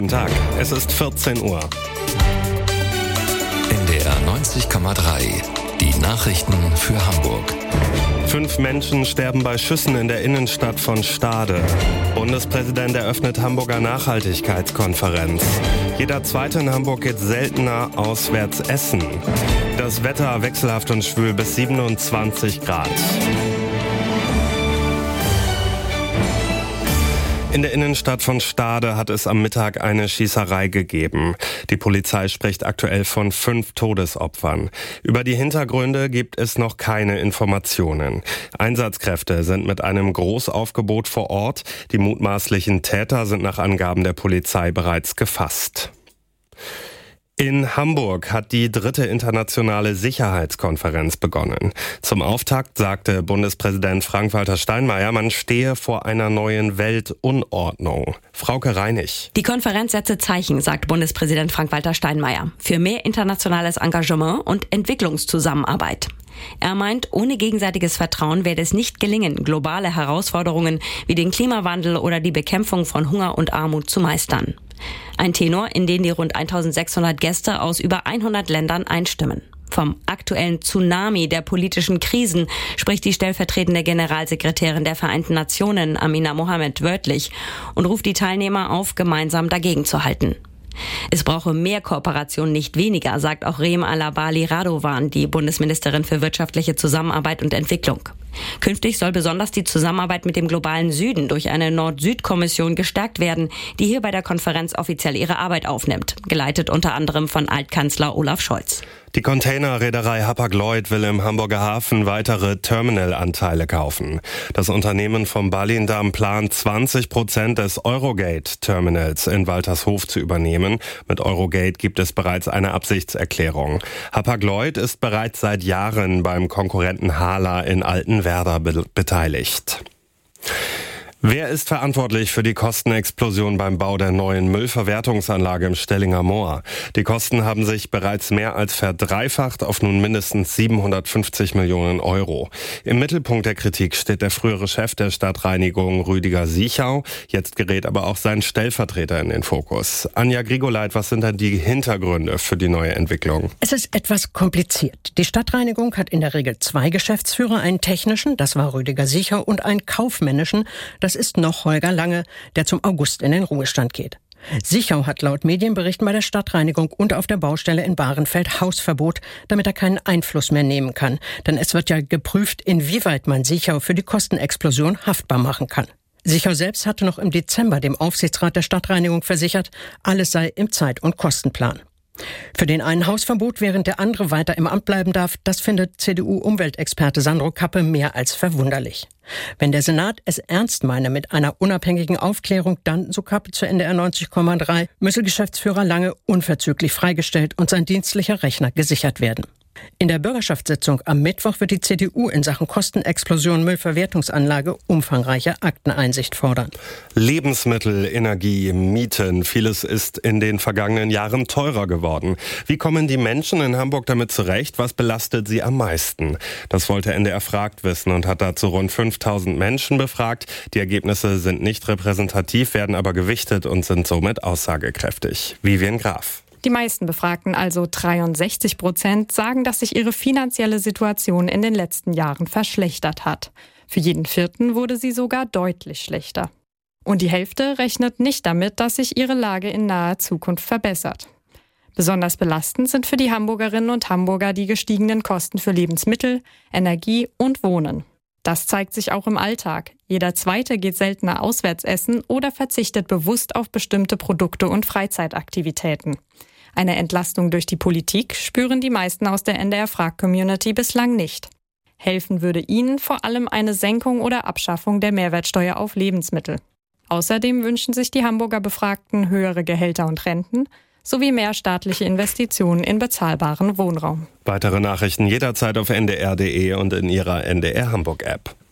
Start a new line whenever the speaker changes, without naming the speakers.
Guten Tag, es ist 14 Uhr.
NDR 90,3. Die Nachrichten für Hamburg.
5 Menschen sterben bei Schüssen in der Innenstadt von Stade. Bundespräsident eröffnet Hamburger Nachhaltigkeitskonferenz. Jeder Zweite in Hamburg geht seltener auswärts essen. Das Wetter wechselhaft und schwül bis 27 Grad. In der Innenstadt von Stade hat es am Mittag eine Schießerei gegeben. Die Polizei spricht aktuell von 5 Todesopfern. Über die Hintergründe gibt es noch keine Informationen. Einsatzkräfte sind mit einem Großaufgebot vor Ort. Die mutmaßlichen Täter sind nach Angaben der Polizei bereits gefasst. In Hamburg hat die 3. internationale Sicherheitskonferenz begonnen. Zum Auftakt sagte Bundespräsident Frank-Walter Steinmeier, man stehe vor einer neuen Weltunordnung. Frauke Reinig.
Die Konferenz setze Zeichen, sagt Bundespräsident Frank-Walter Steinmeier, für mehr internationales Engagement und Entwicklungszusammenarbeit. Er meint, ohne gegenseitiges Vertrauen werde es nicht gelingen, globale Herausforderungen wie den Klimawandel oder die Bekämpfung von Hunger und Armut zu meistern. Ein Tenor, in den die rund 1600 Gäste aus über 100 Ländern einstimmen. Vom aktuellen Tsunami der politischen Krisen spricht die stellvertretende Generalsekretärin der Vereinten Nationen, Amina Mohammed, wörtlich und ruft die Teilnehmer auf, gemeinsam dagegen zu halten. Es brauche mehr Kooperation, nicht weniger, sagt auch Reem Alabali Radovan, die Bundesministerin für wirtschaftliche Zusammenarbeit und Entwicklung. Künftig soll besonders die Zusammenarbeit mit dem globalen Süden durch eine Nord-Süd-Kommission gestärkt werden, die hier bei der Konferenz offiziell ihre Arbeit aufnimmt, geleitet unter anderem von Altkanzler Olaf Scholz.
Die Containerreederei Hapag-Lloyd will im Hamburger Hafen weitere Terminalanteile kaufen. Das Unternehmen vom Ballindamm plant 20% des Eurogate-Terminals in Waltershof zu übernehmen. Mit Eurogate gibt es bereits eine Absichtserklärung. Hapag-Lloyd ist bereits seit Jahren beim Konkurrenten Hala in Altenwerder beteiligt. Wer ist verantwortlich für die Kostenexplosion beim Bau der neuen Müllverwertungsanlage im Stellinger Moor? Die Kosten haben sich bereits mehr als verdreifacht auf nun mindestens 750 Millionen Euro. Im Mittelpunkt der Kritik steht der frühere Chef der Stadtreinigung Rüdiger Sichau. Jetzt gerät aber auch sein Stellvertreter in den Fokus. Anja Grigoleit, was sind denn die Hintergründe für die neue Entwicklung?
Es ist etwas kompliziert. Die Stadtreinigung hat in der Regel 2 Geschäftsführer, einen technischen, das war Rüdiger Sichau, und einen kaufmännischen, das ist noch Holger Lange, der zum August in den Ruhestand geht. Sichau hat laut Medienberichten bei der Stadtreinigung und auf der Baustelle in Bahrenfeld Hausverbot, damit er keinen Einfluss mehr nehmen kann. Denn es wird ja geprüft, inwieweit man Sichau für die Kostenexplosion haftbar machen kann. Sichau selbst hatte noch im Dezember dem Aufsichtsrat der Stadtreinigung versichert, alles sei im Zeit- und Kostenplan. Für den einen Hausverbot, während der andere weiter im Amt bleiben darf, das findet CDU-Umweltexperte Sandro Kappe mehr als verwunderlich. Wenn der Senat es ernst meine mit einer unabhängigen Aufklärung, dann, so Kappe zu NDR 90,3, müsse Geschäftsführer Lange unverzüglich freigestellt und sein dienstlicher Rechner gesichert werden. In der Bürgerschaftssitzung am Mittwoch wird die CDU in Sachen Kostenexplosion Müllverwertungsanlage umfangreiche Akteneinsicht fordern.
Lebensmittel, Energie, Mieten, vieles ist in den vergangenen Jahren teurer geworden. Wie kommen die Menschen in Hamburg damit zurecht? Was belastet sie am meisten? Das wollte NDR fragt wissen und hat dazu rund 5000 Menschen befragt. Die Ergebnisse sind nicht repräsentativ, werden aber gewichtet und sind somit aussagekräftig. Vivian Graf.
Die meisten Befragten, also 63%, sagen, dass sich ihre finanzielle Situation in den letzten Jahren verschlechtert hat. Für jeden 4. wurde sie sogar deutlich schlechter. Und die Hälfte rechnet nicht damit, dass sich ihre Lage in naher Zukunft verbessert. Besonders belastend sind für die Hamburgerinnen und Hamburger die gestiegenen Kosten für Lebensmittel, Energie und Wohnen. Das zeigt sich auch im Alltag. Jeder Zweite geht seltener auswärts essen oder verzichtet bewusst auf bestimmte Produkte und Freizeitaktivitäten. Eine Entlastung durch die Politik spüren die meisten aus der NDR-Frag-Community bislang nicht. Helfen würde ihnen vor allem eine Senkung oder Abschaffung der Mehrwertsteuer auf Lebensmittel. Außerdem wünschen sich die Hamburger Befragten höhere Gehälter und Renten sowie mehr staatliche Investitionen in bezahlbaren Wohnraum.
Weitere Nachrichten jederzeit auf ndr.de und in Ihrer NDR Hamburg App.